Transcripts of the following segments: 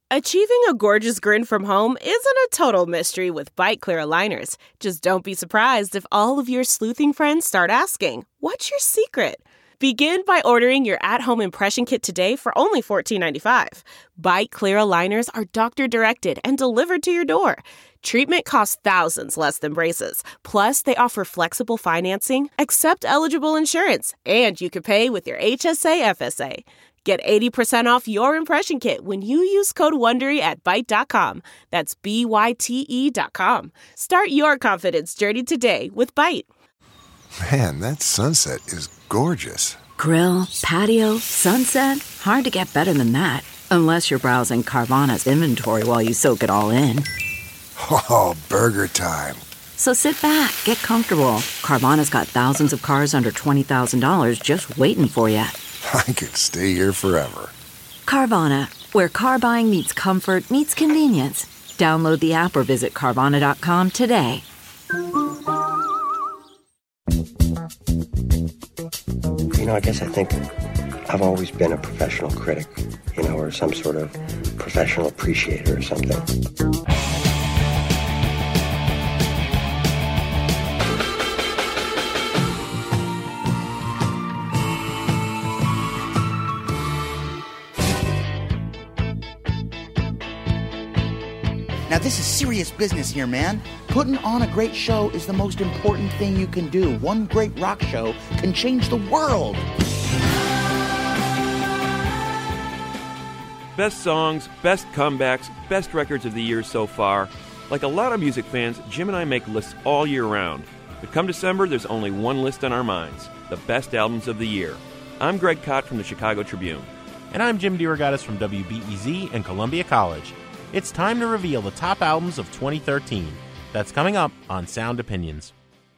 Achieving a gorgeous grin from home isn't a total mystery with Byte Clear aligners. Just don't be surprised if all of your sleuthing friends start asking, "What's your secret?" Begin by ordering your at-home impression kit today for only $14.95. Byte Clear aligners are doctor-directed and delivered to your door. Treatment costs thousands less than braces. Plus, they offer flexible financing, accept eligible insurance, and you can pay with your HSA FSA. Get 80% off your impression kit when you use code WONDERY at Byte.com. That's BYTE.com. Start your confidence journey today with Byte. Man, that sunset is gorgeous. Grill, patio, sunset. Hard to get better than that. Unless you're browsing Carvana's inventory while you soak it all in. Oh, burger time. So sit back, get comfortable. Carvana's got thousands of cars under $20,000 just waiting for you. I could stay here forever. Carvana, where car buying meets comfort, meets convenience. Download the app or visit Carvana.com today. I guess I think I've always been a professional critic, or some sort of professional appreciator or something. Now, this is serious business here, man. Putting on a great show is the most important thing you can do. One great rock show can change the world. Best songs, best comebacks, best records of the year so far. Like a lot of music fans, Jim and I make lists all year round. But come December, there's only one list on our minds: the best albums of the year. I'm Greg Kot from the Chicago Tribune. And I'm Jim DeRogatis from WBEZ and Columbia College. It's time to reveal the top albums of 2013. That's coming up on Sound Opinions.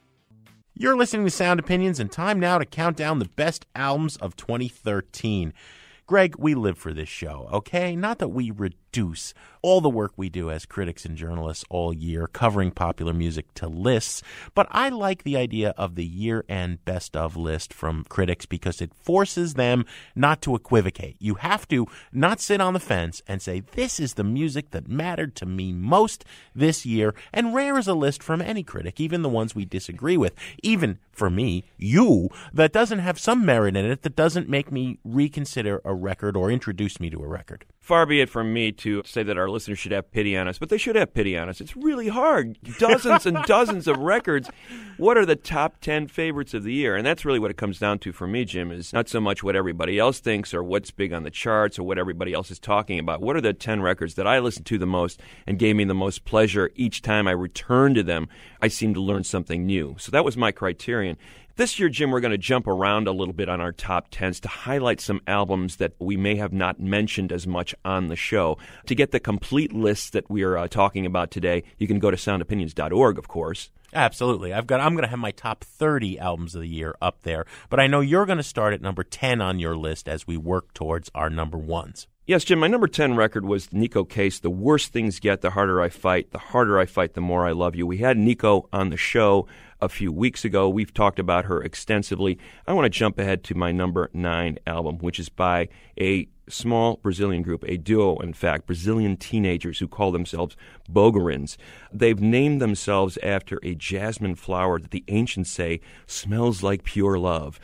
You're listening to Sound Opinions, and time now to count down the best albums of 2013. Greg, we live for this show, okay? Not that we reduce all the work we do as critics and journalists all year covering popular music to lists, but I like the idea of the year-end best-of list from critics because it forces them not to equivocate. You have to not sit on the fence and say, this is the music that mattered to me most this year, and rare is a list from any critic, even the ones we disagree with, even for me, you, that doesn't have some merit in it, that doesn't make me reconsider a record or introduce me to a record. Far be it from me to say that our listeners should have pity on us, but they should have pity on us. It's really hard. Dozens and dozens of records. What are the top 10 favorites of the year? And that's really what it comes down to for me, Jim, is not so much what everybody else thinks or what's big on the charts or what everybody else is talking about. What are the 10 records that I listened to the most and gave me the most pleasure each time I returned to them? I seemed to learn something new. So that was my criterion. This year, Jim, we're going to jump around a little bit on our top 10s to highlight some albums that we may have not mentioned as much on the show. To get the complete list that we are talking about today, you can go to soundopinions.org, of course. Absolutely. I'm going to have my top 30 albums of the year up there, but I know you're going to start at number 10 on your list as we work towards our number ones. Yes, Jim, my number 10 record was Nico Case, The Worse Things Get, The Harder I Fight. The harder I fight, the more I love you. We had Nico on the show a few weeks ago. We've talked about her extensively. I want to jump ahead to my number 9 album, which is by a small Brazilian group, a duo, in fact, Brazilian teenagers who call themselves Bogarins. They've named themselves after a jasmine flower that the ancients say smells like pure love.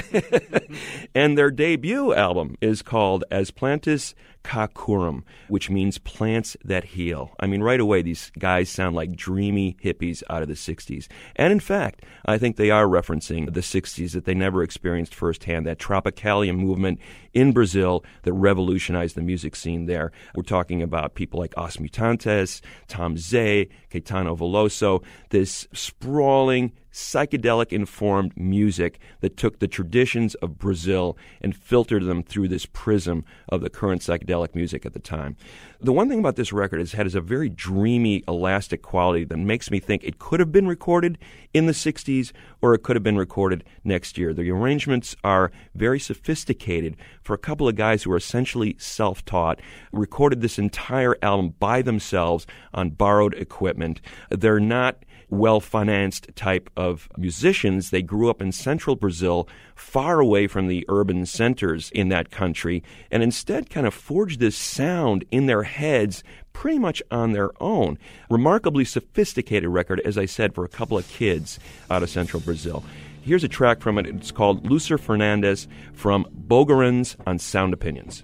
And their debut album is called As Plantas Ca Curam, which means plants that heal. I mean, right away, these guys sound like dreamy hippies out of the 60s. And in fact, I think they are referencing the 60s that they never experienced firsthand, that Tropicalia movement in Brazil that revolutionized the music scene there. We're talking about people like Os Mutantes, Tom Zé, Caetano Veloso, this sprawling, psychedelic-informed music that took the traditions of Brazil and filtered them through this prism of the current psychedelic music at the time. The one thing about this record is it has a very dreamy, elastic quality that makes me think it could have been recorded in the 60s or it could have been recorded next year. The arrangements are very sophisticated for a couple of guys who are essentially self-taught, recorded this entire album by themselves on borrowed equipment. They're not well-financed type of musicians. They grew up in central Brazil, far away from the urban centers in that country, and instead kind of forged this sound in their heads pretty much on their own. Remarkably sophisticated record, as I said, for a couple of kids out of central Brazil. Here's a track from it. It's called Lúcio Fernandes from Bogarins on Sound Opinions.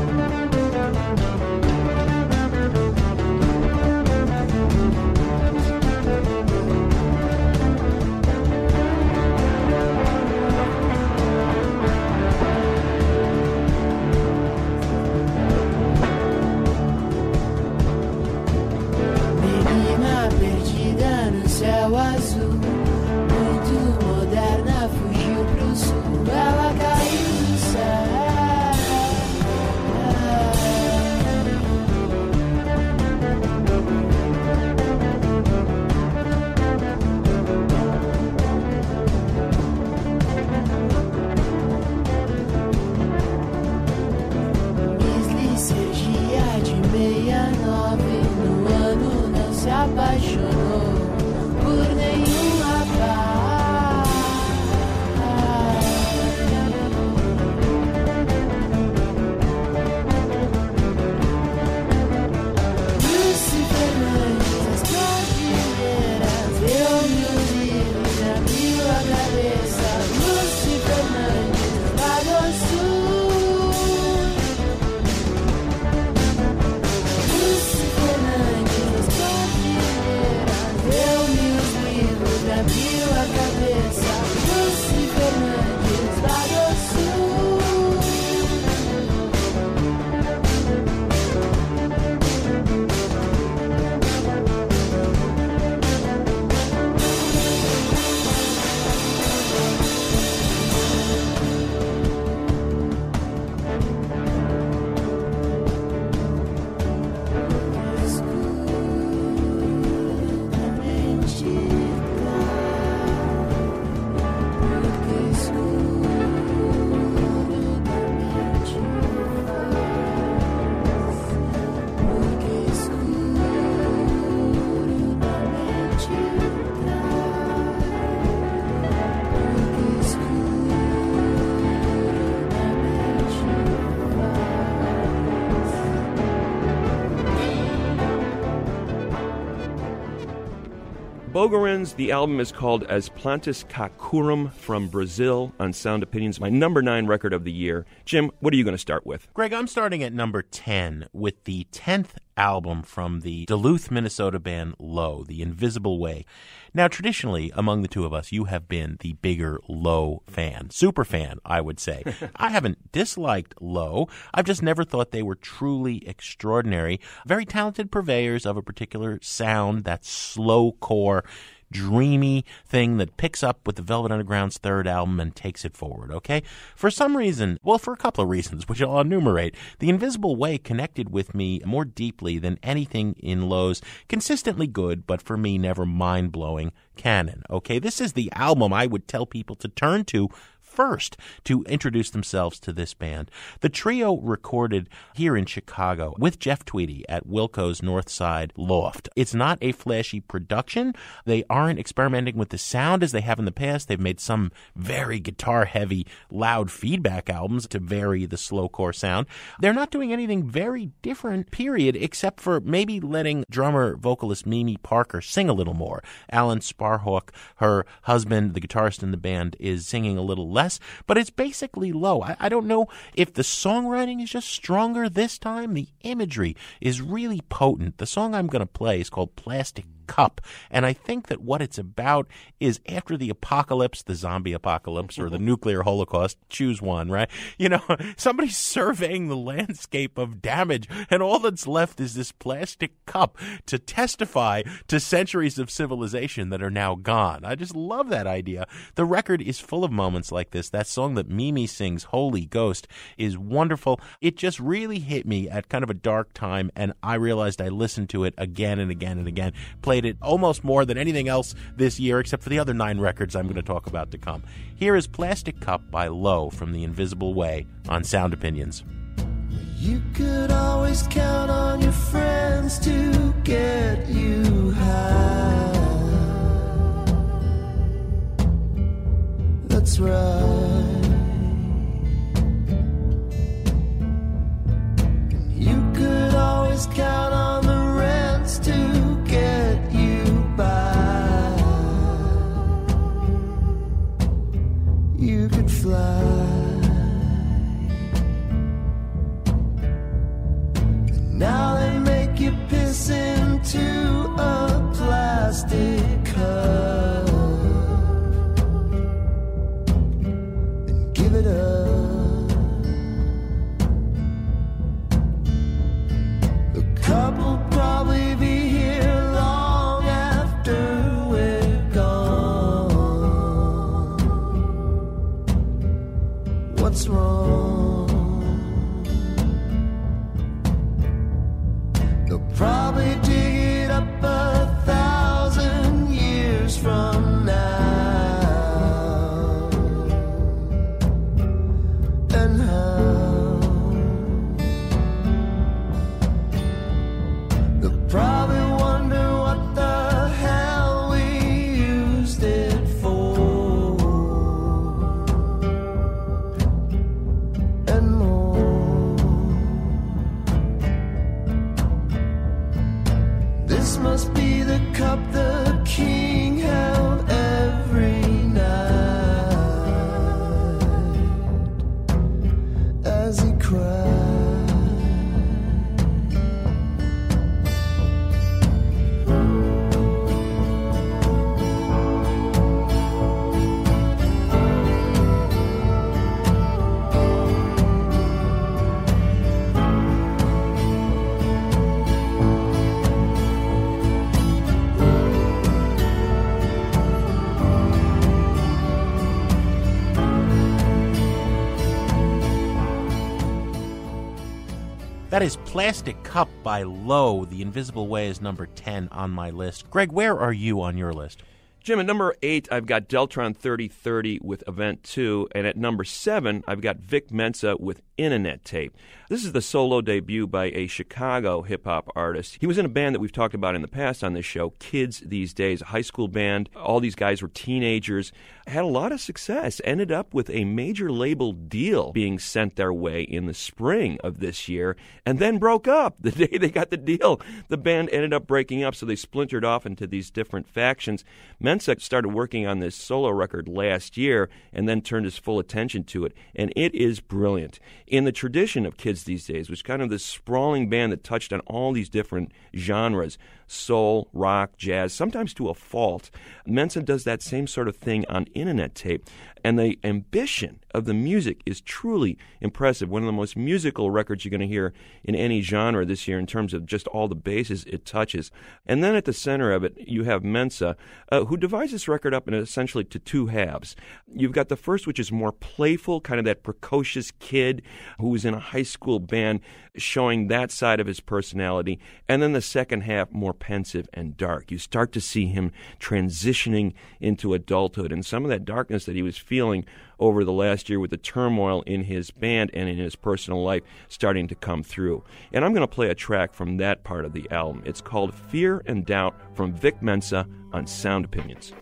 Bogarins, the album is called As Plantas Cá Curam from Brazil on Sound Opinions, my number 9 record of the year. Jim, what are you going to start with? Greg, I'm starting at number 10 with the 10th album from the Duluth, Minnesota band Low, The Invisible Way. Now, traditionally, among the two of us, you have been the bigger Low fan. Super fan, I would say. I haven't disliked Low. I've just never thought they were truly extraordinary. Very talented purveyors of a particular sound, that slow core, dreamy thing that picks up with the Velvet Underground's third album and takes it forward, okay? For some reason, well, for a couple of reasons, which I'll enumerate, The Invisible Way connected with me more deeply than anything in Low's consistently good, but for me, never mind-blowing canon, okay? This is the album I would tell people to turn to first to introduce themselves to this band. The trio recorded here in Chicago with Jeff Tweedy at Wilco's Northside Loft. It's not a flashy production. They aren't experimenting with the sound as they have in the past. They've made some very guitar-heavy, loud feedback albums to vary the slowcore sound. They're not doing anything very different, period, except for maybe letting drummer-vocalist Mimi Parker sing a little more. Alan Sparhawk, her husband, the guitarist in the band, is singing a little less, but it's basically Low. I don't know if the songwriting is just stronger this time. The imagery is really potent. The song I'm going to play is called Plastic Cup, and I think that what it's about is after the apocalypse, the zombie apocalypse or the nuclear holocaust, choose one, right? You know, somebody's surveying the landscape of damage, and all that's left is this plastic cup to testify to centuries of civilization that are now gone. I just love that idea. The record is full of moments like this. That song that Mimi sings, Holy Ghost, is wonderful. It just really hit me at kind of a dark time, and I realized I listened to it again and again and again. Played it almost more than anything else this year, except for the other 9 records I'm going to talk about to come. Here is Plastic Cup by Low from The Invisible Way on Sound Opinions. You could always count on your friends to get you high. right. You could always count on the rents to get you by. You could fly. Now they make you piss into a plastic cup and give it up. The cup will probably be here long after we're gone. What's wrong? Probably dig it up 1,000 years from now. And how? They'll probably wonder what the hell we used it for. And more. This must be the cup the king held every night as he cried. That is Plastic Cup by Low. The Invisible Way is number 10 on my list. Greg, where are you on your list? Jim, at number 8, I've got Deltron 3030 with Event 2, and at number 7, I've got Vic Mensa with Internet Tape. This is the solo debut by a Chicago hip-hop artist. He was in a band that we've talked about in the past on this show, Kids These Days, a high school band. All these guys were teenagers, had a lot of success, ended up with a major label deal being sent their way in the spring of this year, and then broke up. The day they got the deal, the band ended up breaking up, so they splintered off into these different factions. Mensa started working on this solo record last year and then turned his full attention to it, and it is brilliant. In the tradition of Kids These Days, which is kind of this sprawling band that touched on all these different genres, soul, rock, jazz, sometimes to a fault, Mensa does that same sort of thing on Internet Tape. And the ambition of the music is truly impressive. One of the most musical records you're going to hear in any genre this year in terms of just all the bases it touches. And then at the center of it, you have Mensa, who divides this record up in essentially to two halves. You've got the first, which is more playful, kind of that precocious kid who was in a high school band, showing that side of his personality. And then the second half, more pensive and dark. You start to see him transitioning into adulthood, and some of that darkness that he was feeling over the last year with the turmoil in his band and in his personal life starting to come through. And I'm going to play a track from that part of the album. It's called Fear and Doubt from Vic Mensa on Sound Opinions.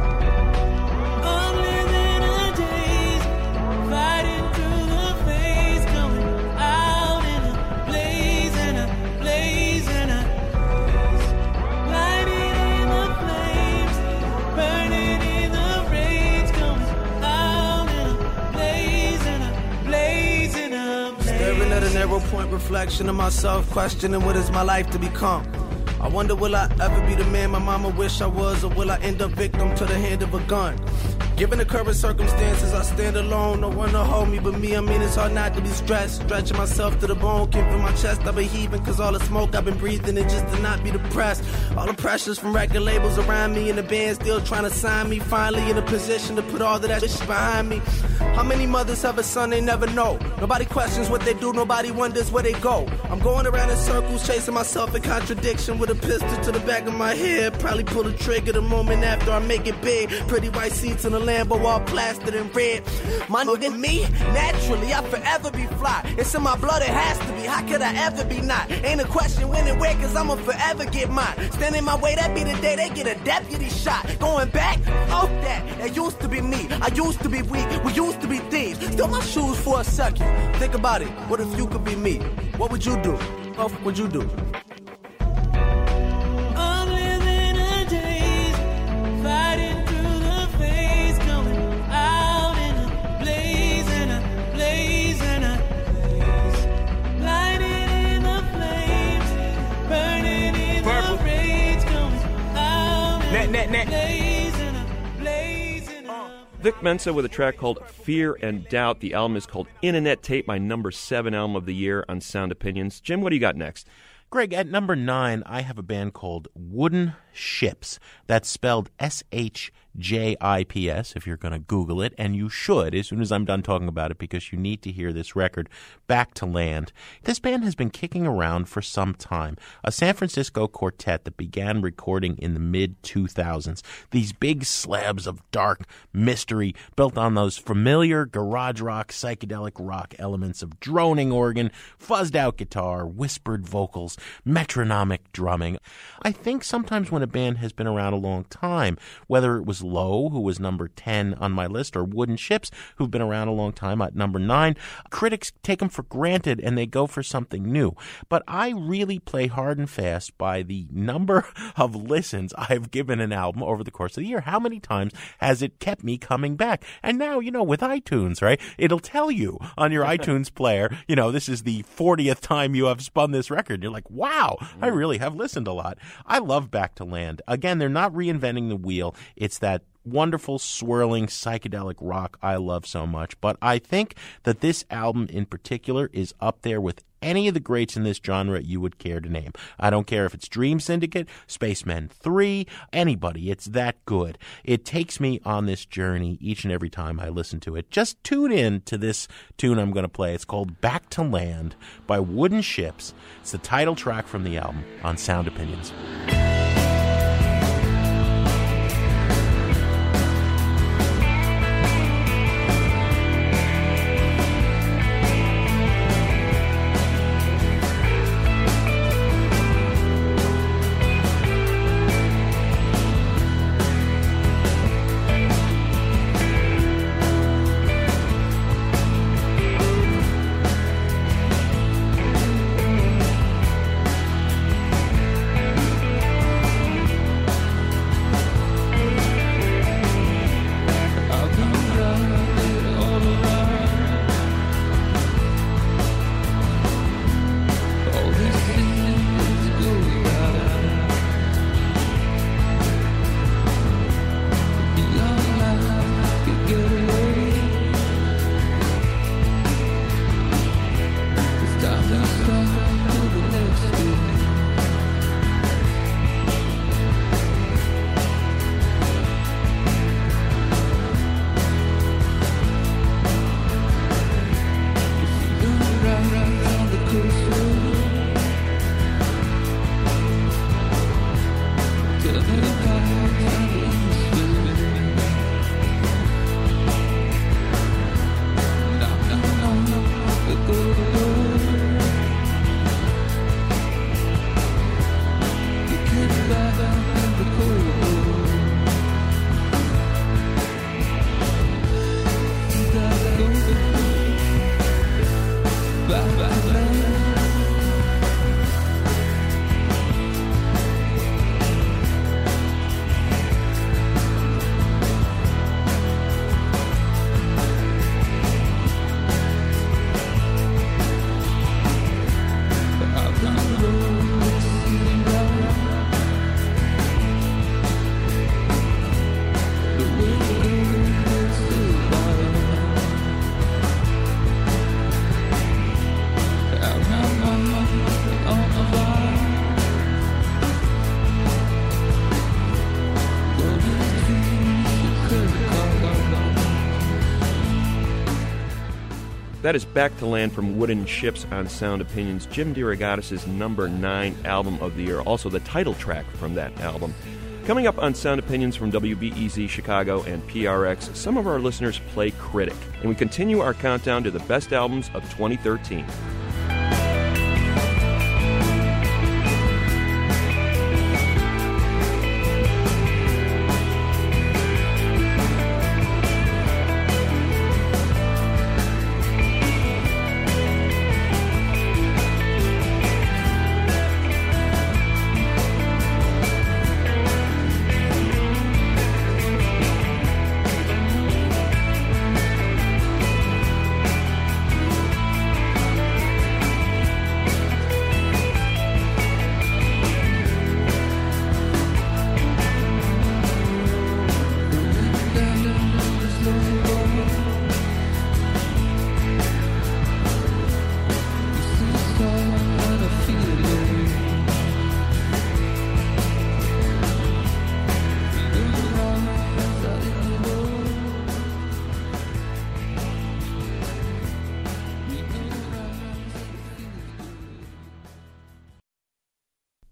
Narrow point reflection of myself, questioning what is my life to become. I wonder, will I ever be the man my mama wish I was, or will I end up victim to the hand of a gun? Given the current circumstances, I stand alone, no one to hold me but me. I mean, it's hard not to be stressed, stretching myself to the bone, came from my chest, I've been heaving, cause all the smoke I've been breathing, and just to not be depressed. All the pressures from record labels around me, and the band still trying to sign me, finally in a position to put all of that shit behind me. How many mothers have a son they never know? Nobody questions what they do, nobody wonders where they go. I'm going around in circles, chasing myself in contradiction with a pistol to the back of my head. Probably pull the trigger the moment after I make it big. Pretty white seats in a Lambo, all plastered in red. My nigga, me, naturally, I'll forever be fly. It's in my blood, it has to be. How could I ever be not? Ain't a question when and where, cause cause I'ma forever get mine. Stand in my way, that be the day they get a deputy shot. Going back, off that used to be me. I used to be weak, we used to be thieves. Still my shoes for a second. Think about it, what if you could be me? What would you do? What would you do? I'm living a daze, fighting through the phase, going out in a blaze, and a blaze, and a blaze. Lighting in the flames, burning in the rage, going out in a blaze, and a blaze, and a Vic Mensa with a track called Fear and Doubt. The album is called Internet Tape, my number 7 album of the year on Sound Opinions. Jim, what do you got next? Greg, at number 9, I have a band called Wooden Ships. That's spelled SHJIPS if you're going to Google it, and you should as soon as I'm done talking about it because you need to hear this record, Back to Land. This band has been kicking around for some time. A San Francisco quartet that began recording in the mid-2000s. These big slabs of dark mystery built on those familiar garage rock, psychedelic rock elements of droning organ, fuzzed-out guitar, whispered vocals, metronomic drumming. I think sometimes when a band has been around a long time, whether it was Low, who was number 10 on my list, or Wooden Ships, who've been around a long time at number 9, critics take them for granted and they go for something new. But I really play hard and fast by the number of listens I've given an album over the course of the year. How many times has it kept me coming back? And now, with iTunes, right, it'll tell you on your iTunes player, this is the 40th time you have spun this record. You're like, wow, I really have listened a lot. I love Back to Land. Again, they're not reinventing the wheel. It's that wonderful, swirling, psychedelic rock I love so much. But I think that this album in particular is up there with any of the greats in this genre you would care to name. I don't care if it's Dream Syndicate, Spacemen 3, anybody. It's that good. It takes me on this journey each and every time I listen to it. Just tune in to this tune I'm going to play. It's called Back to Land by Wooden Ships. It's the title track from the album on Sound Opinions. That is Back to Land from Wooden Ships on Sound Opinions, Jim DeRogatis' number 9 album of the year, also the title track from that album. Coming up on Sound Opinions from WBEZ Chicago and PRX, some of our listeners play Critic, and we continue our countdown to the best albums of 2013.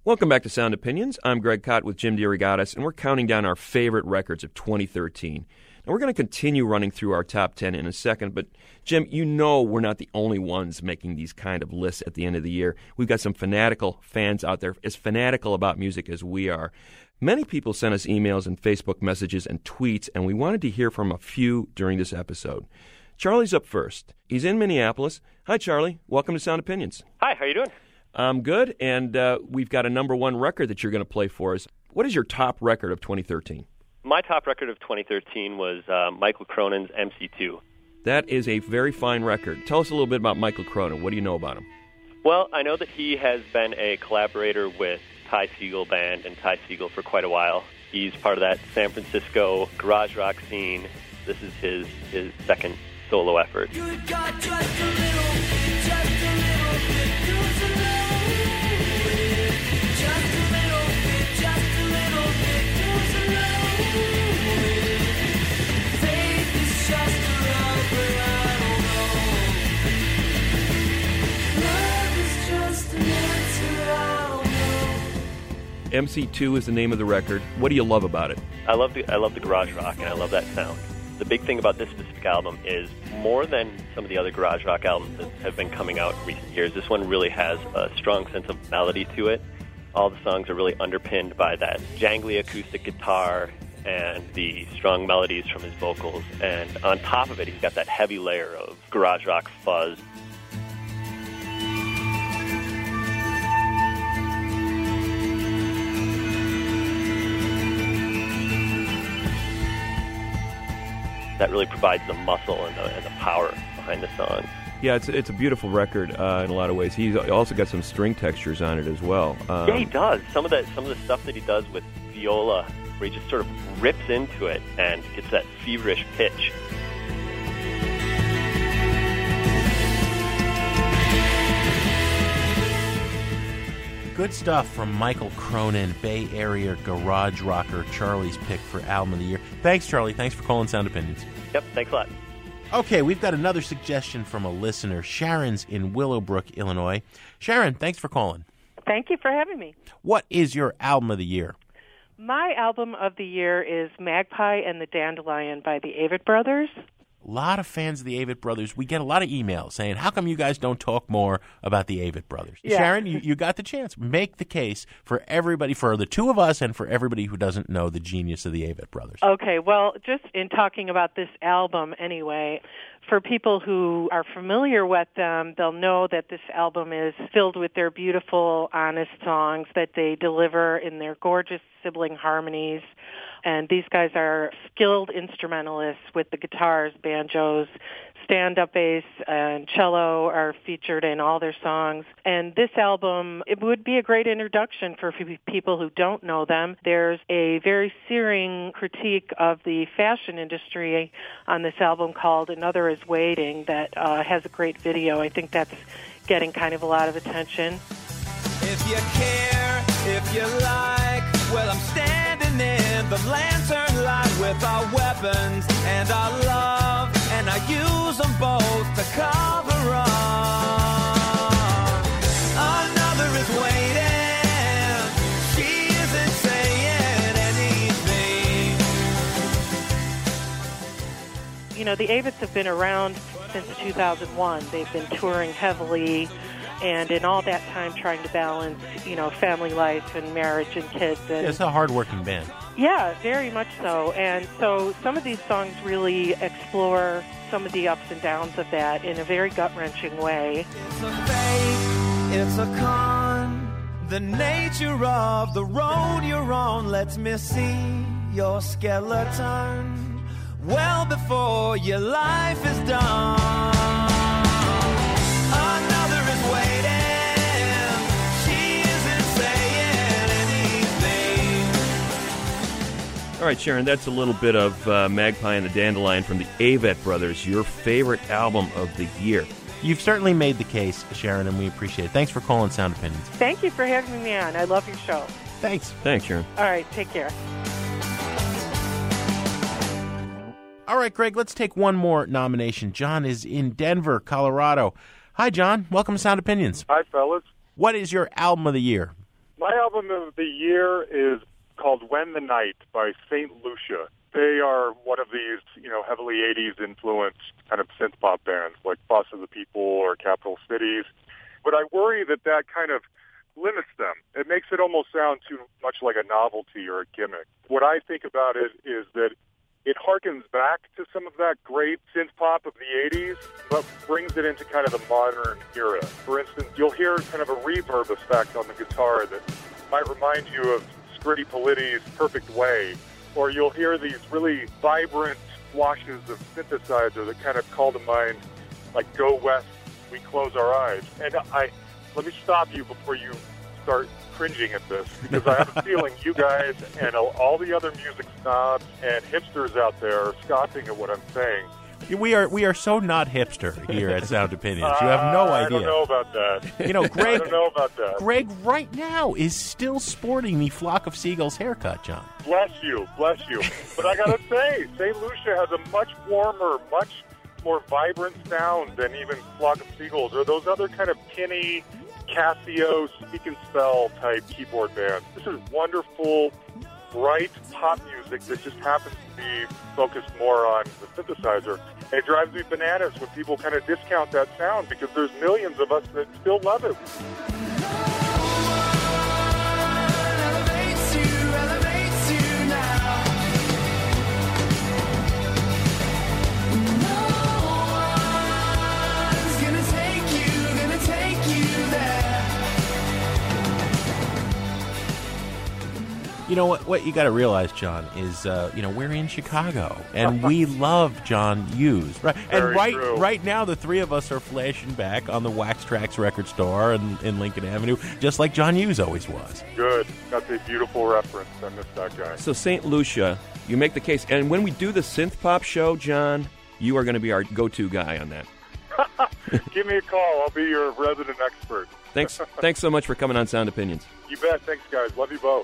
Welcome back to Sound Opinions. I'm Greg Kot with Jim DeRogatis, and we're counting down our favorite records of 2013. Now, we're going to continue running through our top 10 in a second, but Jim, you know we're not the only ones making these kind of lists at the end of the year. We've got some fanatical fans out there, as fanatical about music as we are. Many people sent us emails and Facebook messages and tweets, and we wanted to hear from a few during this episode. Charlie's up first. He's in Minneapolis. Hi, Charlie. Welcome to Sound Opinions. Hi, how you doing? I'm good, and we've got a number one record that you're going to play for us. What is your top record of 2013? My top record of 2013 was Michael Cronin's MC2. That is a very fine record. Tell us a little bit about Michael Cronin. What do you know about him? Well, I know that he has been a collaborator with Ty Segall Band and Ty Segall for quite a while. He's part of that San Francisco garage rock scene. This is his second solo effort. You got just a little bit too slow. Just a little bit too slow. Faith is just around, but I don't know. Love is just an answer, I don't know. MC2 is the name of the record. What do you love about it? I love the garage rock, and I love that sound. The big thing about this specific album is more than some of the other garage rock albums that have been coming out in recent years, this one really has a strong sense of melody to it. All the songs are really underpinned by that jangly acoustic guitar and the strong melodies from his vocals. And on top of it, he's got that heavy layer of garage rock fuzz. That really provides the muscle and the power behind the song. Yeah, it's a beautiful record in a lot of ways. He's also got some string textures on it as well. Yeah, he does. Some of the stuff that he does with viola, where he just sort of rips into it and gets that feverish pitch. Good stuff from Michael Cronin, Bay Area garage rocker, Charlie's pick for Album of the Year. Thanks, Charlie. Thanks for calling Sound Opinions. Yep, thanks a lot. Okay, we've got another suggestion from a listener. Sharon's in Willowbrook, Illinois. Sharon, thanks for calling. Thank you for having me. What is your Album of the Year? My album of the year is Magpie and the Dandelion by the Avett Brothers. A lot of fans of the Avett Brothers. We get a lot of emails saying, how come you guys don't talk more about the Avett Brothers? Yeah. Sharon, you got the chance. Make the case for everybody, for the two of us and for everybody who doesn't know the genius of the Avett Brothers. Okay, well, just in talking about this album anyway, for people who are familiar with them, they'll know that this album is filled with their beautiful, honest songs that they deliver in their gorgeous sibling harmonies. And these guys are skilled instrumentalists with the guitars, banjos, stand-up bass, and cello are featured in all their songs. And this album, it would be a great introduction for people who don't know them. There's a very searing critique of the fashion industry on this album called Another Is Waiting that has a great video. I think that's getting kind of a lot of attention. If you care, if you like, well, I'm standing in the lantern light with our weapons and our love, and I use them both to cover up. Another is waiting, she isn't saying anything. You know, the Avets have been around since 2001. They've been touring heavily, and in all that time trying to balance, you know, family life and marriage and kids. And It's a hard-working band. yeah, very much so. And so some of these songs really explore some of the ups and downs of that in a very gut-wrenching way. It's a fake, it's a con. The nature of the road you're on lets me see your skeleton well before your life is done. Another is waiting, she isn't saying anything. All right, Sharon, that's a little bit of Magpie and the Dandelion from the Avett Brothers, your favorite album of the year. You've certainly made the case, Sharon, and we appreciate it. Thanks for calling Sound Opinions. Thank you for having me on. I love your show. Thanks. Thanks, Sharon. All right, take care. All right, Greg, let's take one more nomination. John is in Denver, Colorado. Hi, John. Welcome to Sound Opinions. Hi, fellas. What is your album of the year? My album album of the year is called When the Night by St. Lucia. They are one of these, heavily 80s influenced kind of synth pop bands like Boss of the People or Capital Cities. But I worry that kind of limits them. It makes it almost sound too much like a novelty or a gimmick. What I think about it is that it harkens back to some of that great synth pop of the 80s, but brings it into kind of the modern era. For instance, you'll hear kind of a reverb effect on the guitar that might remind you of Scritti Politi's Perfect Way, or you'll hear these really vibrant washes of synthesizer that kind of call to mind, like Go West, We Close Our Eyes. And let me stop you before you start cringing at this, because I have a feeling you guys and all the other music snobs and hipsters out there are scoffing at what I'm saying. We are so not hipster here at Sound Opinions. You have no idea. I don't know about that. Greg, I don't know about that. Greg right now is still sporting the Flock of Seagulls haircut, John. Bless you. But I gotta say, St. Lucia has a much warmer, much more vibrant sound than even Flock of Seagulls or those other kind of tinny Casio Speak and Spell type keyboard bands. This is wonderful, bright pop music that just happens to be focused more on the synthesizer. And it drives me bananas when people kind of discount that sound, because there's millions of us that still love it. You know what you got to realize, John, is we're in Chicago and we love John Hughes, right? Very true. Right now, the three of us are flashing back on the Wax Trax record store in Lincoln Avenue, just like John Hughes always was. Good, that's a beautiful reference. I miss that guy. So St. Lucia, you make the case, and when we do the synth pop show, John, you are going to be our go-to guy on that. Give me a call. I'll be your resident expert. Thanks so much for coming on Sound Opinions. You bet. Thanks, guys. Love you both.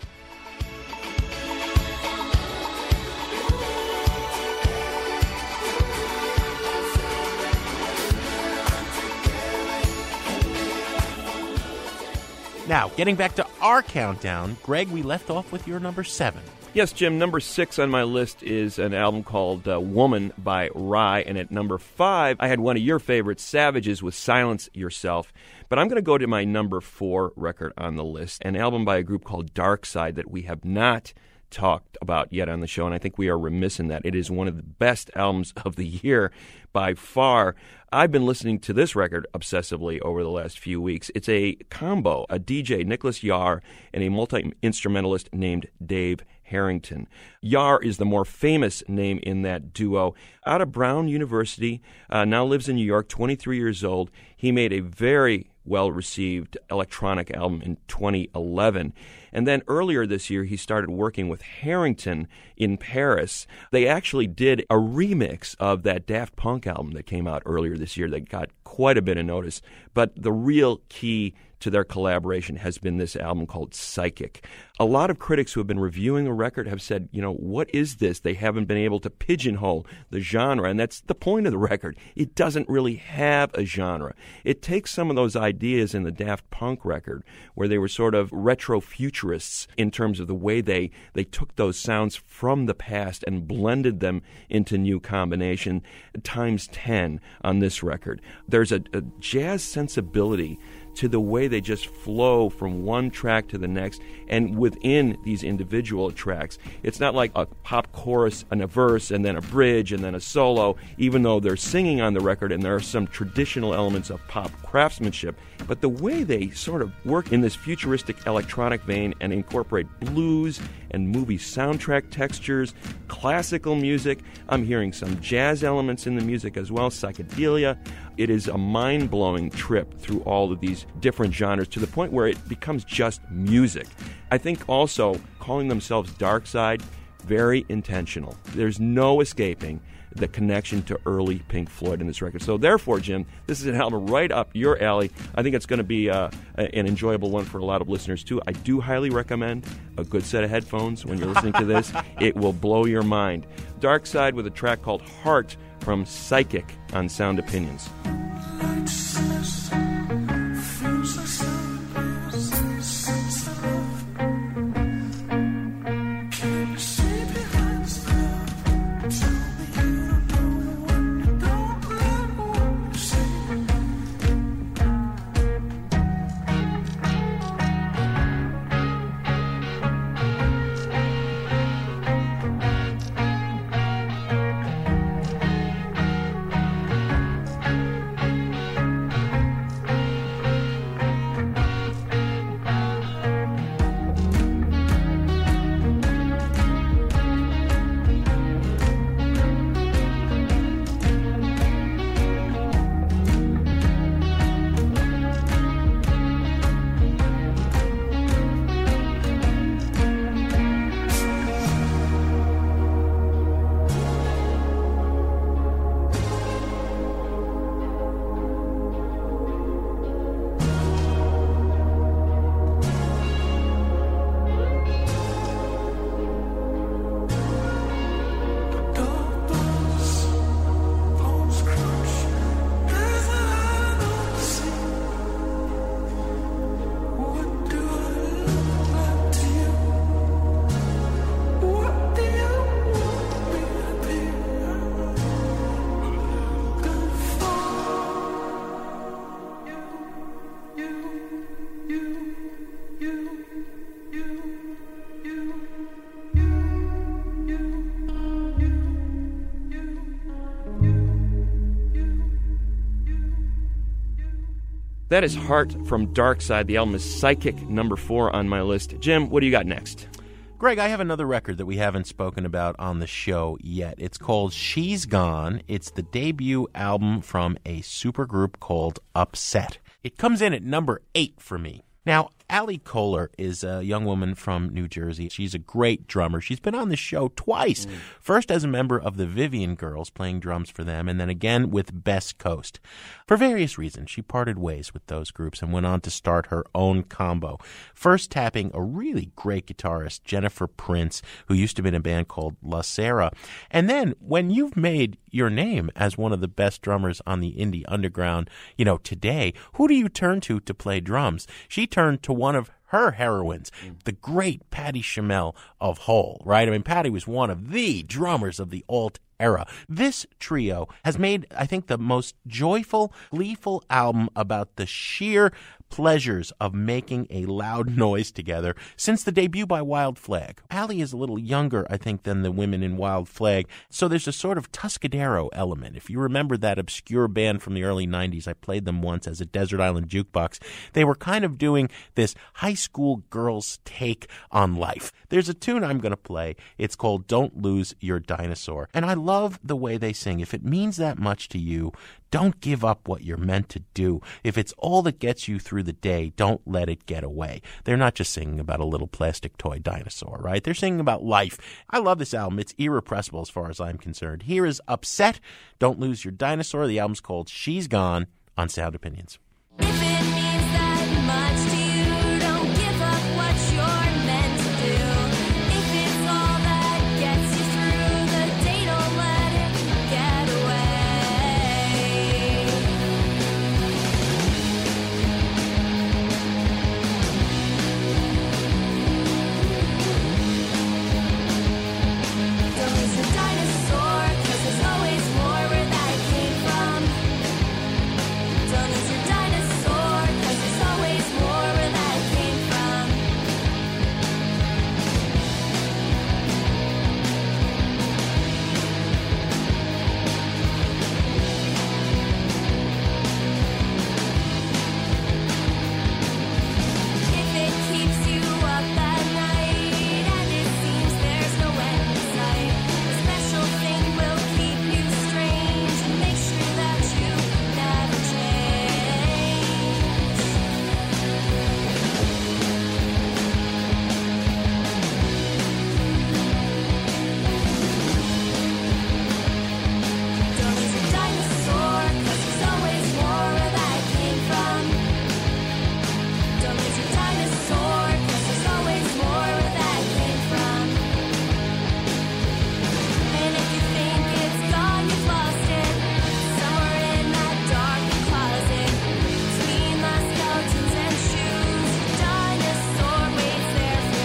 Now, getting back to our countdown, Greg, we left off with your number 7. Yes, Jim, number 6 on my list is an album called Woman by Rye, and at number 5, I had one of your favorites, Savages, with Silence Yourself. But I'm going to go to my number 4 record on the list, an album by a group called Dark Side that we have not talked about yet on the show, and I think we are remiss in that. It is one of the best albums of the year by far. I've been listening to this record obsessively over the last few weeks. It's a combo, a DJ, Nicholas Yar, and a multi-instrumentalist named Dave Harrington. Yar is the more famous name in that duo. Out of Brown University, now lives in New York, 23 years old. He made a very well-received electronic album in 2011. And then earlier this year, he started working with Harrington in Paris. They actually did a remix of that Daft Punk album that came out earlier this year that got quite a bit of notice. But the real key to their collaboration has been this album called Psychic. A lot of critics who have been reviewing the record have said, what is this? They haven't been able to pigeonhole the genre, and that's the point of the record. It doesn't really have a genre. It takes some of those ideas in the Daft Punk record, where they were sort of retro-futurists in terms of the way they took those sounds from the past and blended them into new combination, times 10 on this record. There's a jazz sensibility to the way they just flow from one track to the next, and within these individual tracks. It's not like a pop chorus and a verse and then a bridge and then a solo, even though they're singing on the record and there are some traditional elements of pop craftsmanship. But the way they sort of work in this futuristic electronic vein and incorporate blues and movie soundtrack textures, classical music, I'm hearing some jazz elements in the music as well, psychedelia. It is a mind-blowing trip through all of these different genres to the point where it becomes just music. I think also calling themselves Dark Side, very intentional. There's no escaping the connection to early Pink Floyd in this record. So therefore, Jim, this is an album right up your alley. I think it's going to be an enjoyable one for a lot of listeners, too. I do highly recommend a good set of headphones when you're listening to this. It will blow your mind. Dark Side with a track called Heart from Psychic on Sound Opinions. That is Heart from Dark Side. The album is Psychic, number 4 on my list. Jim, what do you got next? Greg, I have another record that we haven't spoken about on the show yet. It's called She's Gone. It's the debut album from a supergroup called Upset. It comes in at number 8 for me. Now, Allie Kohler is a young woman from New Jersey. She's a great drummer. She's been on the show twice. First as a member of the Vivian Girls, playing drums for them, and then again with Best Coast. For various reasons, she parted ways with those groups and went on to start her own combo. First tapping a really great guitarist, Jennifer Prince, who used to be in a band called La Sera. And then, when you've made your name as one of the best drummers on the indie underground, today, who do you turn to play drums? She turned to one of her heroines, the great Patti Chamel of Hole, right? I mean, Patti was one of the drummers of the alt era. This trio has made, I think, the most joyful, gleeful album about the sheer pleasures of making a loud noise together since the debut by Wild Flag. Allie is a little younger, I think, than the women in Wild Flag, so there's a sort of Tuscadero element. If you remember that obscure band from the early 90s, I played them once as a Desert Island Jukebox. They were kind of doing this high school girls' take on life. There's a tune I'm going to play. It's called Don't Lose Your Dinosaur, and I love the way they sing. If it means that much to you, don't give up what you're meant to do. If it's all that gets you through the day, don't let it get away. They're not just singing about a little plastic toy dinosaur, right? They're singing about life. I love this album. It's irrepressible as far as I'm concerned. Here is Upset, Don't Lose Your Dinosaur. The album's called She's Gone on Sound Opinions. If it means that much to you, don't give up what you're meant to do. If it's all that gets you through the day, don't let it get away. Don't lose your dinosaur, 'cause there's always more where that came from. Don't lose your dinosaur, 'cause there's always more where that came from. If it keeps you up at night and it seems there's no end in sight, a special thing will keep you strange and make sure that you never change. Don't lose your dinosaur, 'cause there's always more where that came from. Don't lose your dinosaur, 'cause there's always more where that came from. And if you think it's gone, you've lost it. Somewhere in that dark closet, between the skeletons and shoes, your dinosaur waits there for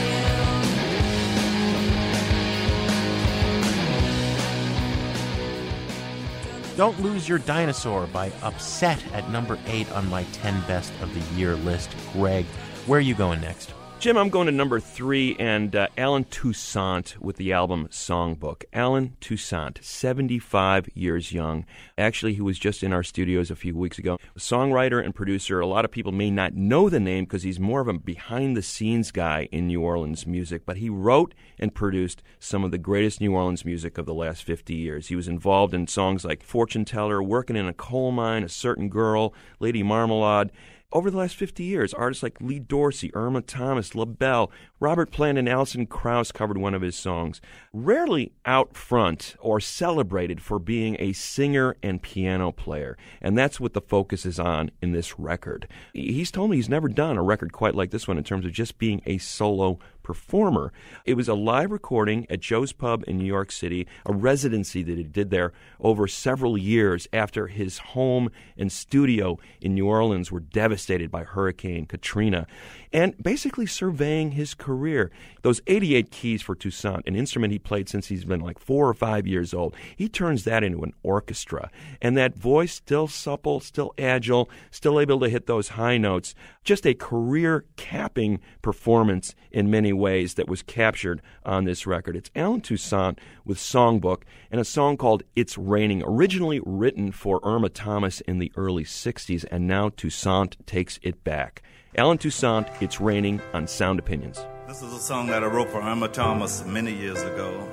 you. Don't Lose Your Dinosaur by Upset at number 8 on my 10 best of the year list. Greg, where are you going next? Jim, I'm going to number 3, and Alan Toussaint with the album Songbook. Alan Toussaint, 75 years young. Actually, he was just in our studios a few weeks ago. Songwriter and producer. A lot of people may not know the name because he's more of a behind-the-scenes guy in New Orleans music, but he wrote and produced some of the greatest New Orleans music of the last 50 years. He was involved in songs like Fortune Teller, Working in a Coal Mine, A Certain Girl, Lady Marmalade. Over the last 50 years, artists like Lee Dorsey, Irma Thomas, LaBelle, Robert Plant, and Alison Krauss covered one of his songs. Rarely out front or celebrated for being a singer and piano player, and that's what the focus is on in this record. He's told me he's never done a record quite like this one in terms of just being a solo performer. It was a live recording at Joe's Pub in New York City, a residency that he did there over several years after his home and studio in New Orleans were devastated by Hurricane Katrina, and basically surveying his career. Those 88 keys for Toussaint, an instrument he played since he's been like 4 or 5 years old, he turns that into an orchestra. And that voice, still supple, still agile, still able to hit those high notes. Just a career-capping performance in many many ways that was captured on this record. It's Allen Toussaint with Songbook and a song called It's Raining, originally written for Irma Thomas in the early 60s, and now Toussaint takes it back. Allen Toussaint, It's Raining on Sound Opinions. This is a song that I wrote for Irma Thomas many years ago.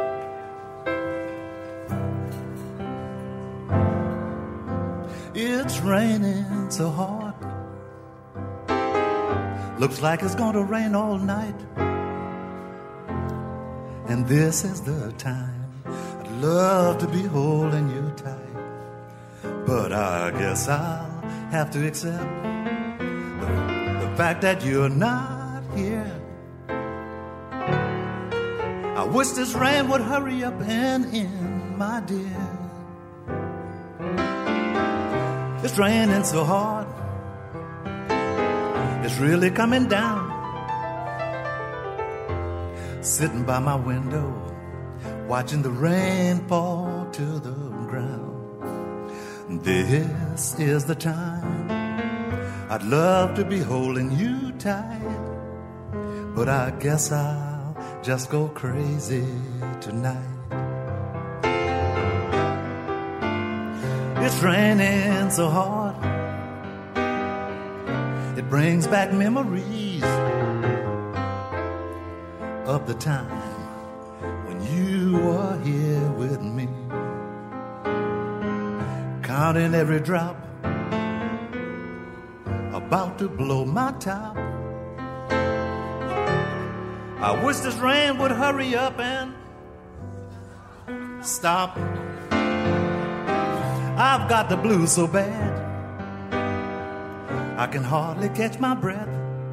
It's raining so hard. Looks like it's gonna rain all night. And this is the time I'd love to be holding you tight. But I guess I'll have to accept the fact that you're not here. I wish this rain would hurry up and end, my dear. It's raining so hard, it's really coming down. Sitting by my window, watching the rain fall to the ground. This is the time I'd love to be holding you tight. But I guess I'll just go crazy tonight. It's raining so hard, it brings back memories of the time when you were here with me, counting every drop, about to blow my top. I wish this rain would hurry up and stop. I've got the blues so bad I can hardly catch my breath.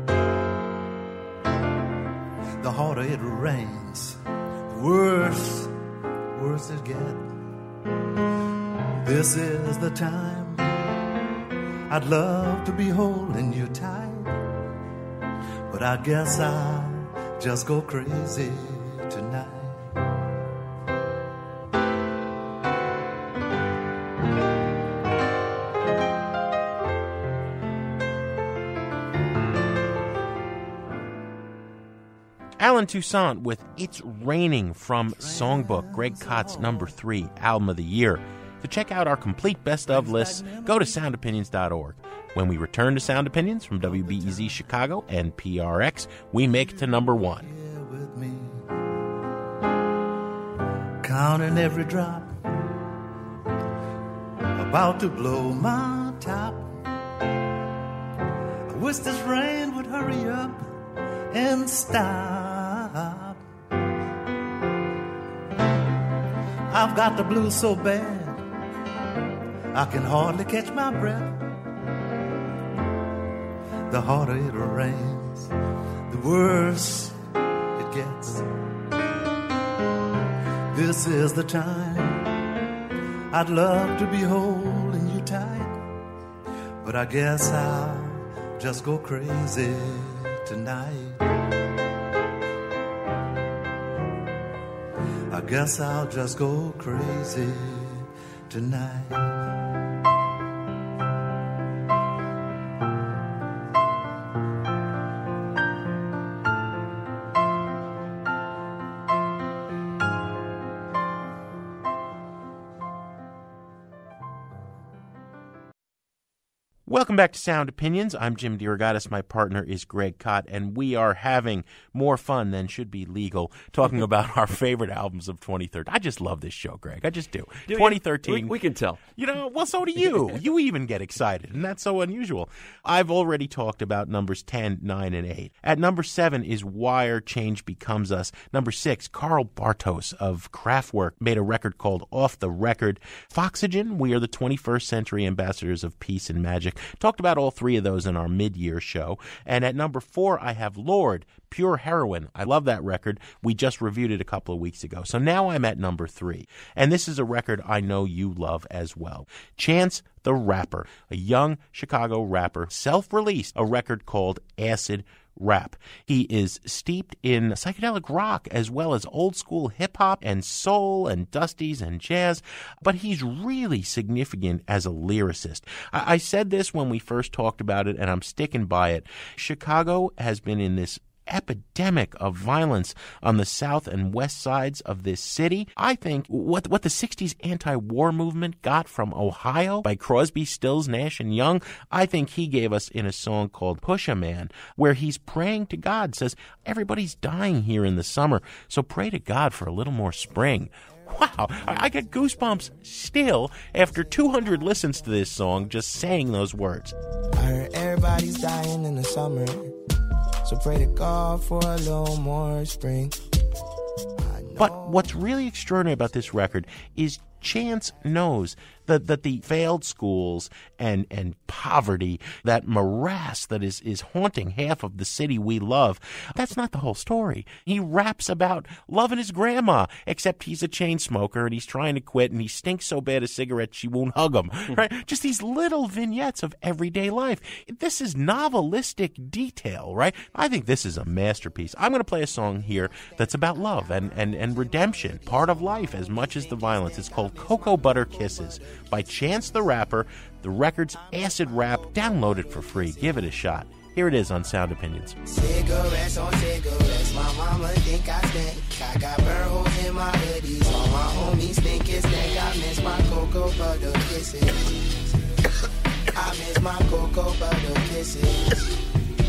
The harder it rains, the worse it gets. This is the time I'd love to be holding you tight. But I guess I'll just go crazy tonight. Allen Toussaint with It's Raining from Songbook, Greg Kott's number 3 album of the year. To check out our complete best of lists, go to soundopinions.org. When we return to Sound Opinions from WBEZ Chicago and PRX, we make it to number 1. Counting every drop, about to blow my top. I wish this rain would hurry up and stop. I've got the blues so bad I can hardly catch my breath. The harder it rains, the worse it gets. This is the time I'd love to be holding you tight. But I guess I'll just go crazy tonight. I guess I'll just go crazy tonight. Welcome back to Sound Opinions. I'm Jim DeRogatis. My partner is Greg Kott, and we are having more fun than should be legal talking about our favorite albums of 2013. I just love this show, Greg. I just do. 2013. We can tell. You know, well, so do you. You even get excited, and that's so unusual. I've already talked about numbers 10, 9, and 8. At number 7 is Wire, Change Becomes Us. Number 6, Karl Bartos of Kraftwerk made a record called Off the Record. Foxygen, we are the 21st century ambassadors of peace and magic. Talked about all 3 of those in our mid-year show. And at number 4, I have Lorde, Pure Heroin. I love that record. We just reviewed it a couple of weeks ago. So now I'm at number 3. And this is a record I know you love as well. Chance the Rapper, a young Chicago rapper, self-released a record called Acid Rap. He is steeped in psychedelic rock as well as old school hip hop and soul and dusties and jazz, but he's really significant as a lyricist. I said this when we first talked about it, and I'm sticking by it. Chicago has been in this epidemic of violence on the south and west sides of this city. I think what the 60s anti-war movement got from Ohio by Crosby, Stills, Nash and Young, I think he gave us in a song called Push a Man, where he's praying to God, says, everybody's dying here in the summer, so pray to God for a little more spring. Wow, I get goosebumps still after 200 listens to this song just saying those words. I heard everybody's dying in the summer, so pray to God for a little more spring. But what's really extraordinary about this record is Chance knows that the failed schools and poverty, that morass that is haunting half of the city we love, that's not the whole story. He raps about loving his grandma, except he's a chain smoker and he's trying to quit and he stinks so bad of cigarettes she won't hug him. Right? Just these little vignettes of everyday life. This is novelistic detail, right? I think this is a masterpiece. I'm going to play a song here that's about love and redemption, part of life as much as the violence. It's called Cocoa Butter Kisses by Chance the Rapper. The record's acid rap. Download it for free. Give it a shot. Here it is on Sound Opinions. Cigarettes on cigarettes, my mama think I stink. I got burn holes in my hoodies, all my homies think it's stank. I miss my cocoa butter kisses. I miss my cocoa butter kisses.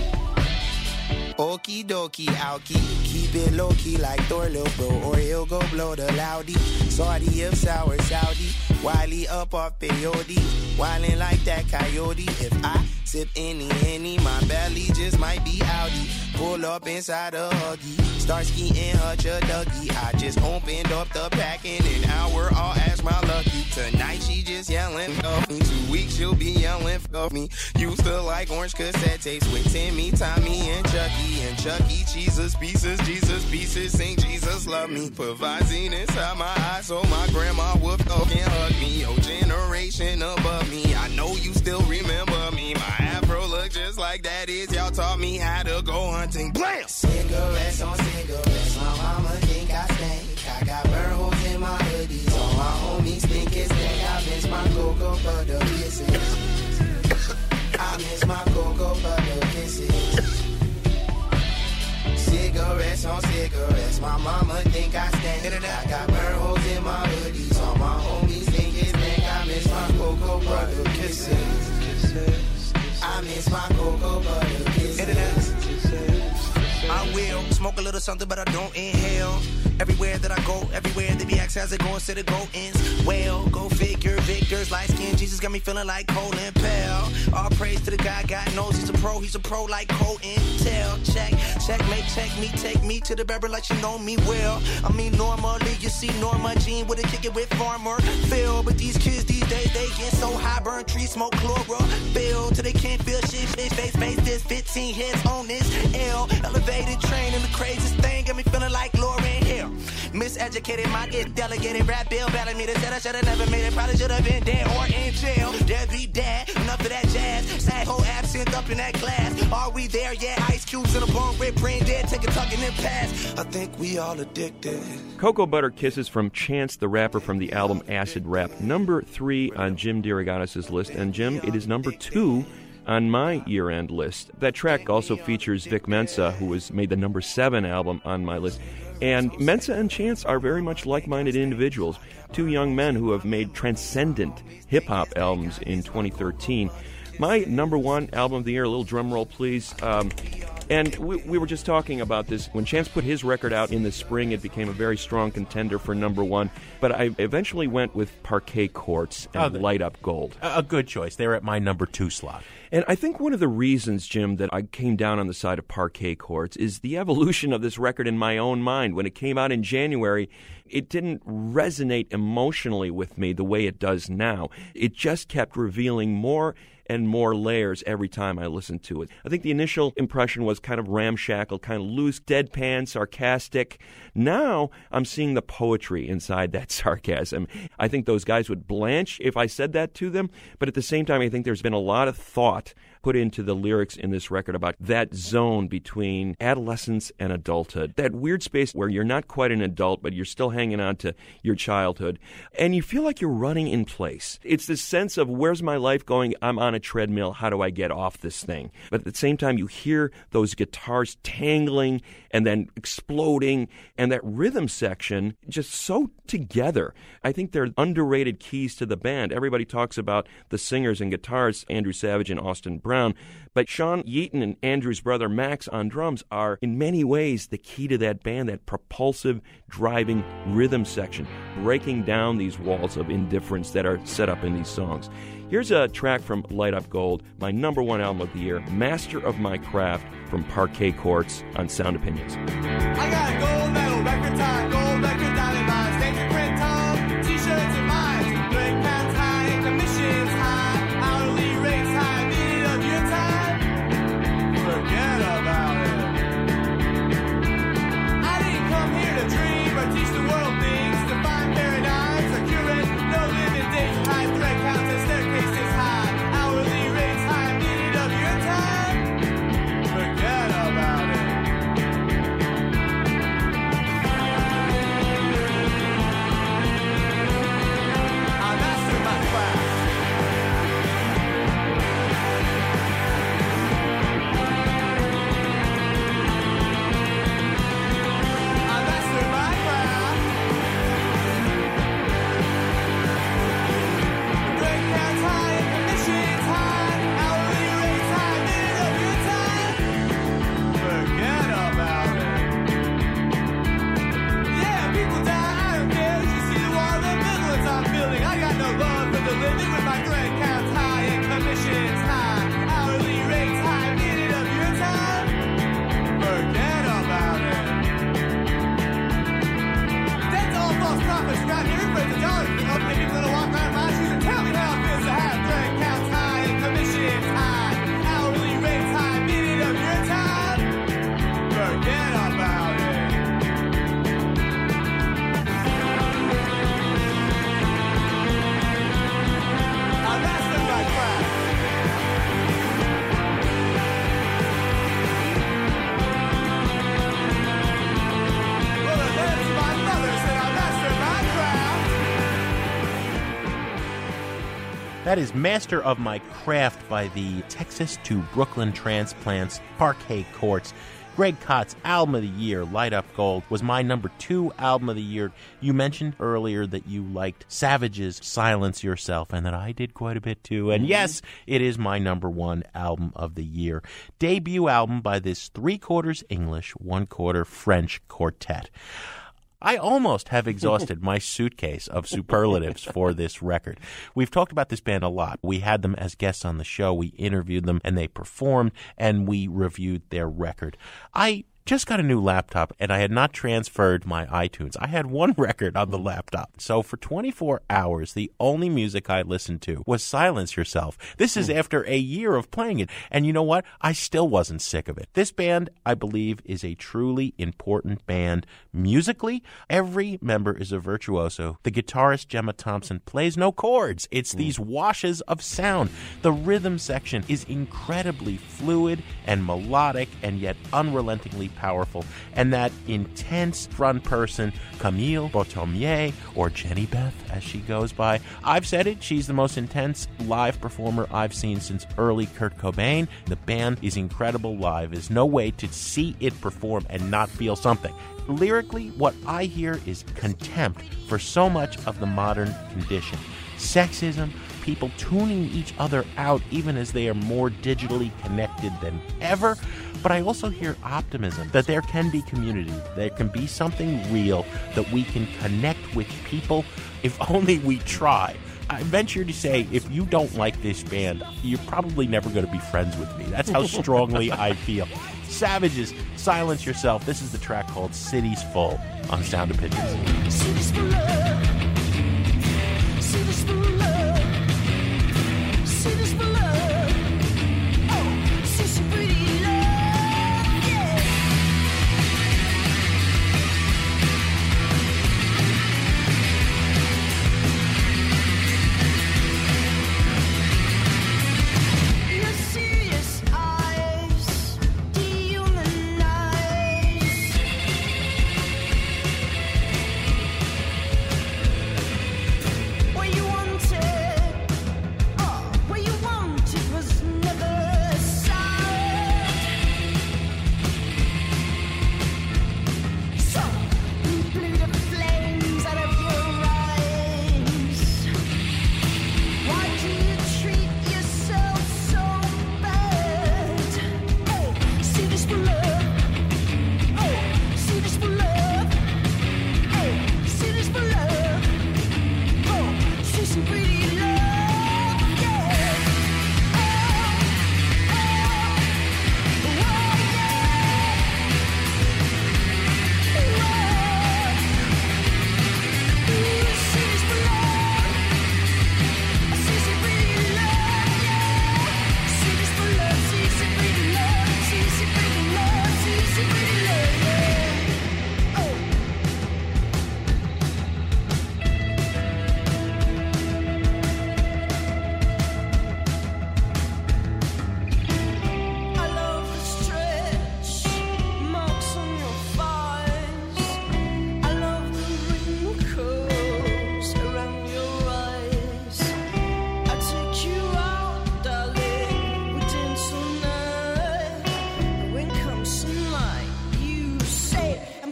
Okie dokie, alky, keep it low key like Thor, lil' bro, or he'll go blow the loudy. Salty if sour, Saudi, Wiley up off peyote, wildin' like that coyote. If I sip any, my belly just might be outy. Pull up inside a Huggy, start skiing Hutch a Dougie. I just opened up the pack in an hour, I'll ask my lucky. Tonight she just yelling off me, 2 weeks she'll be yelling off me. Used to like orange cassette tapes with Timmy, Tommy, and Chucky. And Chucky, Jesus pieces, sing Jesus love me. Put Visine inside my eyes so my grandma would fucking hug me. Your generation above me, I know you still remember me. My afro look just like that is, y'all taught me how to go hunting. Blam! Cigarettes on cigarettes, my mama think I stink. I got burn holes in my hoodies, all my homies think it's stank. I miss my cocoa butter kisses. I miss my cocoa butter kisses. Cigarettes on cigarettes, my mama think I stank. I got burn holes in my hoodies, all my homies think it's stank. I miss my cocoa butter kisses. I miss my cocoa butter kisses. I will smoke a little something, but I don't inhale. Everywhere that I go, everywhere they be asking how's it going, said it go ins. Well, go figure, Victor's light skin, Jesus got me feeling like Colin Powell. All praise to the guy, God knows he's a pro like Cole Intel. Checkmate, check me, take me to the barber like you know me well. I mean, normally you see Norma Jean with a kick it with Farmer Phil, but these kids these days, they get so high, burn trees, smoke chlorophyll, till they can't feel shit, face, this 15 hits on this L, elevated train and the craziest thing, got me feeling like Lauryn Hill. Miseducated, my get delegated, rap bill, battling me, they said I should've never made it, probably should've been dead or in jail, dead be dead, enough of that jazz, sad whole absinthe up in that glass, are we there? Yeah, ice cubes in a bone, rip, brain dead, take a tuck and then pass, I think we all addicted. Cocoa Butter Kisses from Chance the Rapper from the album Acid Rap, number 3 on Jim DeRogatis' list, and Jim, it is number 2 on my year-end list. That track also features Vic Mensa, who has made the number 7 album on my list. And Mensa and Chance are very much like-minded individuals, two young men who have made transcendent hip-hop albums in 2013. My number 1 album of the year, a little drum roll, please. And we were just talking about this. When Chance put his record out in the spring, it became a very strong contender for number 1. But I eventually went with Parquet Courts and Light Up Gold. A good choice. They're at my number 2 slot. And I think one of the reasons, Jim, that I came down on the side of Parquet Courts is the evolution of this record in my own mind. When it came out in January, it didn't resonate emotionally with me the way it does now. It just kept revealing more and more layers every time I listened to it. I think the initial impression was kind of ramshackle, kind of loose, deadpan, sarcastic. Now I'm seeing the poetry inside that sarcasm. I think those guys would blanch if I said that to them, but at the same time I think there's been a lot of thought put into the lyrics in this record about that zone between adolescence and adulthood, that weird space where you're not quite an adult, but you're still hanging on to your childhood, and you feel like you're running in place. It's this sense of, where's my life going? I'm on a treadmill. How do I get off this thing? But at the same time, you hear those guitars tangling and then exploding, and that rhythm section just so together. I think they're underrated keys to the band. Everybody talks about the singers and guitarists, Andrew Savage and Austin Brown, but Sean Yeaton and Andrew's brother Max on drums are in many ways the key to that band, that propulsive, driving rhythm section, breaking down these walls of indifference that are set up in these songs. Here's a track from Light Up Gold, my number one album of the year, Master of My Craft, from Parquet Courts on Sound Opinions. I got a gold medal, record time, gold record, diamond mines, stage print tone, t-shirts and mines, break pounds high, commissions high, hourly rates high, minute of your time, forget about it. I didn't come here to dream or teach the world things, to find paradigms or curate, no living days, high thread counts and staircases high, hourly rates high, minute of your time, forget about it. That is Master of My Craft by the Texas to Brooklyn Transplants, Parquet Courts. Greg Kott's Album of the Year, Light Up Gold, was my number 2 album of the year. You mentioned earlier that you liked Savage's Silence Yourself, and that I did quite a bit too. And yes, it is my number 1 album of the year. Debut album by this 3/4 English, 1/4 French quartet. I almost have exhausted my suitcase of superlatives for this record. We've talked about this band a lot. We had them as guests on the show. We interviewed them, and they performed, and we reviewed their record. I just got a new laptop, and I had not transferred my iTunes. I had one record on the laptop. So for 24 hours, the only music I listened to was Silence Yourself. This is after a year of playing it. And you know what? I still wasn't sick of it. This band, I believe, is a truly important band. Musically, every member is a virtuoso. The guitarist, Gemma Thompson, plays no chords. It's these washes of sound. The rhythm section is incredibly fluid and melodic and yet unrelentingly powerful. And that intense front person, Camille Bottomier, or Jenny Beth as she goes by. I've said it, she's the most intense live performer I've seen since early Kurt Cobain. The band is incredible live. There's no way to see it perform and not feel something. Lyrically, what I hear is contempt for so much of the modern condition. Sexism, people tuning each other out even as they are more digitally connected than ever. But I also hear optimism that there can be community, there can be something real, that we can connect with people if only we try. I venture to say, if you don't like this band, you're probably never going to be friends with me. That's how strongly I feel. Savage's Silence Yourself. This is the track called Cities Full on Sound Opinions. Cities full of, cities full of, cities full of, oh, cities pretty love, yeah. You see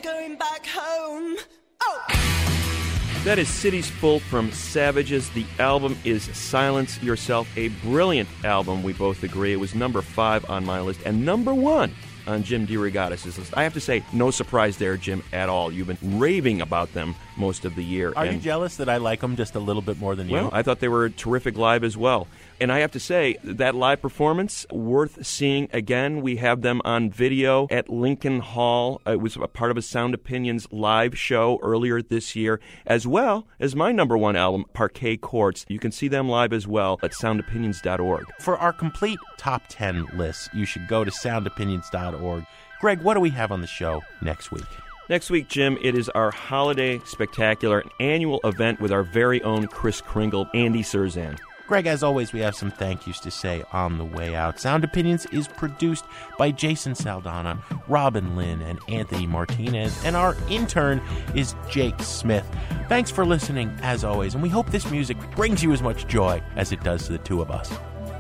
going back home. Oh! That is Cities Full from Savages. The album is Silence Yourself, a brilliant album, we both agree. It was number 5 on my list and number 1 on Jim DeRogatis' list. I have to say, no surprise there, Jim, at all. You've been raving about them most of the year. Are you jealous that I like them just a little bit more than you? Well, I thought they were terrific live as well. And I have to say, that live performance, worth seeing again. We have them on video at Lincoln Hall. It was a part of a Sound Opinions live show earlier this year, as well as my number 1 album, Parquet Courts. You can see them live as well at soundopinions.org. For our complete top 10 lists, you should go to soundopinions.org. Greg, what do we have on the show next week? Next week, Jim, it is our Holiday Spectacular, an annual event with our very own Kris Kringle, Andy Cirzan. Greg, as always, we have some thank yous to say on the way out. Sound Opinions is produced by Jason Saldana, Robin Lynn, and Anthony Martinez, and our intern is Jake Smith. Thanks for listening, as always, and we hope this music brings you as much joy as it does to the two of us.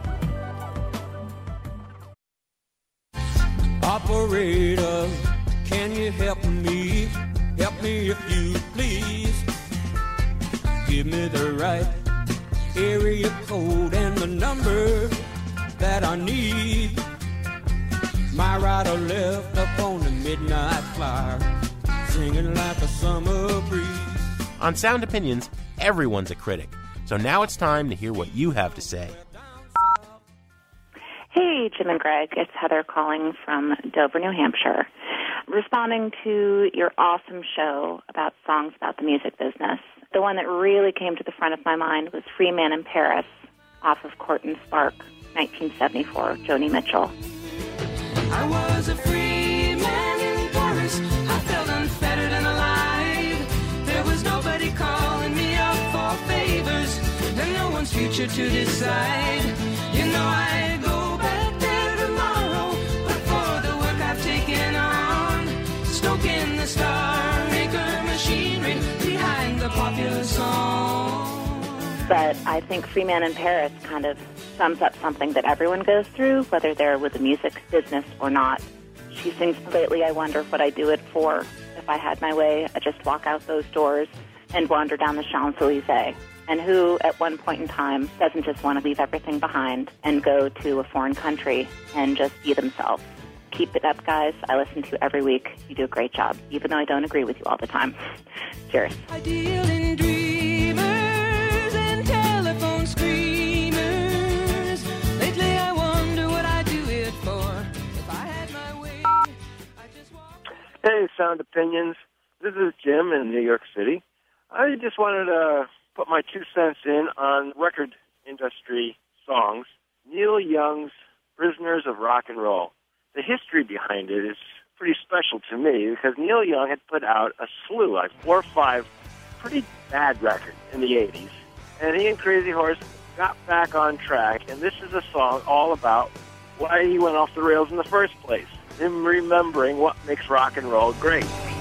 Operator, can you help me? Help me if you please. Give me the right area code and the number that I need. My right or left up on the midnight flyer, singing like a summer breeze. On Sound Opinions, everyone's a critic. So now it's time to hear what you have to say. Hey, Jim and Greg. It's Heather calling from Dover, New Hampshire. Responding to your awesome show about songs about the music business. The one that really came to the front of my mind was Free Man in Paris off of Court and Spark, 1974, Joni Mitchell. I was a free man in Paris. I felt unfettered and alive. There was nobody calling me up for favors, and no one's future to decide. You know I go back there tomorrow, but for the work I've taken on, stoking the Star Maker machinery behind the popular song. But I think Free Man in Paris kind of sums up something that everyone goes through, whether they're with the music business or not. She sings, lately I wonder what I'd do it for. If I had my way, I'd just walk out those doors and wander down the Champs-Elysees. And who, at one point in time, doesn't just want to leave everything behind and go to a foreign country and just be themselves? Keep it up, guys. I listen to you every week. You do a great job, even though I don't agree with you all the time. Cheers. I deal in dreamers and telephone screamers. Lately I wonder what I'd do it for. If I had my way, I just want... Hey, Sound Opinions. This is Jim in New York City. I just wanted to put my 2 cents in on record industry songs. Neil Young's Prisoners of Rock and Roll. The history behind it is pretty special to me because Neil Young had put out a slew, like 4 or 5 pretty bad records in the 80s. And he and Crazy Horse got back on track, and this is a song all about why he went off the rails in the first place. Him remembering what makes rock and roll great.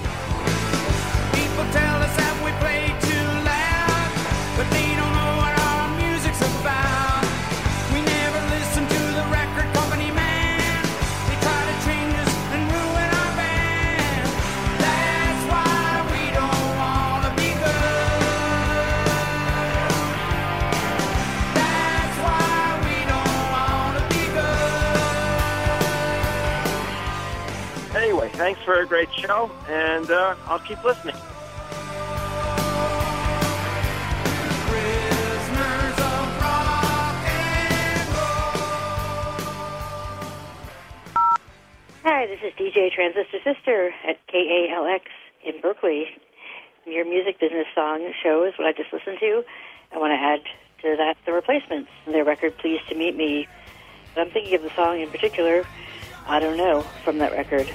People tell us that we play too loud, but they don't know what our music's about. We never listen to the record company man. They try to change us and ruin our band. That's why we don't want to be good. That's why we don't want to be good. Anyway, thanks for a great show, and I'll keep listening. Hi, this is DJ Transistor Sister at KALX in Berkeley. Your music business song show is what I just listened to. I want to add to that The Replacements, their record Pleased to Meet Me. But I'm thinking of the song in particular, I Don't Know, from that record.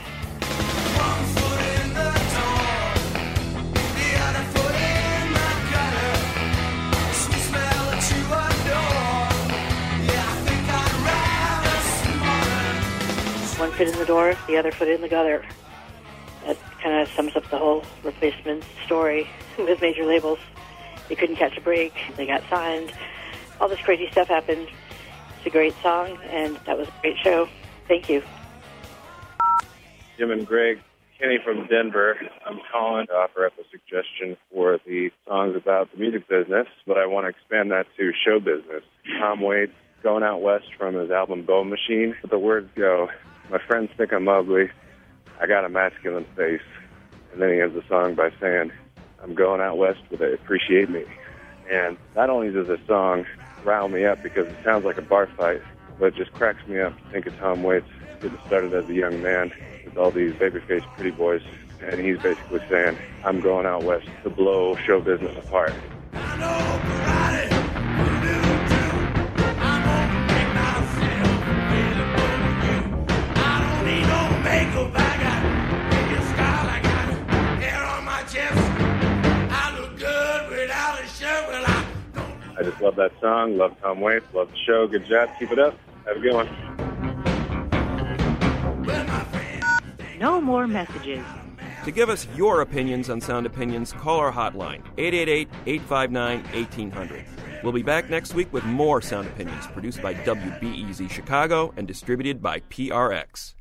One foot in the door, the other foot in the gutter. That kind of sums up the whole Replacements story with major labels. They couldn't catch a break. They got signed. All this crazy stuff happened. It's a great song, and that was a great show. Thank you. Jim and Greg, Kenny from Denver. I'm calling to offer up a suggestion for the songs about the music business, but I want to expand that to show business. Tom Waits, Going Out West from his album Bone Machine. The words go, my friends think I'm ugly, I got a masculine face. And then he has a song by saying, I'm going out west where they appreciate me. And not only does this song rile me up because it sounds like a bar fight, but it just cracks me up to think of Tom Waits getting started as a young man with all these baby-faced pretty boys. And he's basically saying, I'm going out west to blow show business apart. I just love that song, love Tom Waits, love the show. Good job. Keep it up. Have a good one. No more messages. To give us your opinions on Sound Opinions, call our hotline, 888-859-1800. We'll be back next week with more Sound Opinions, produced by WBEZ Chicago and distributed by PRX.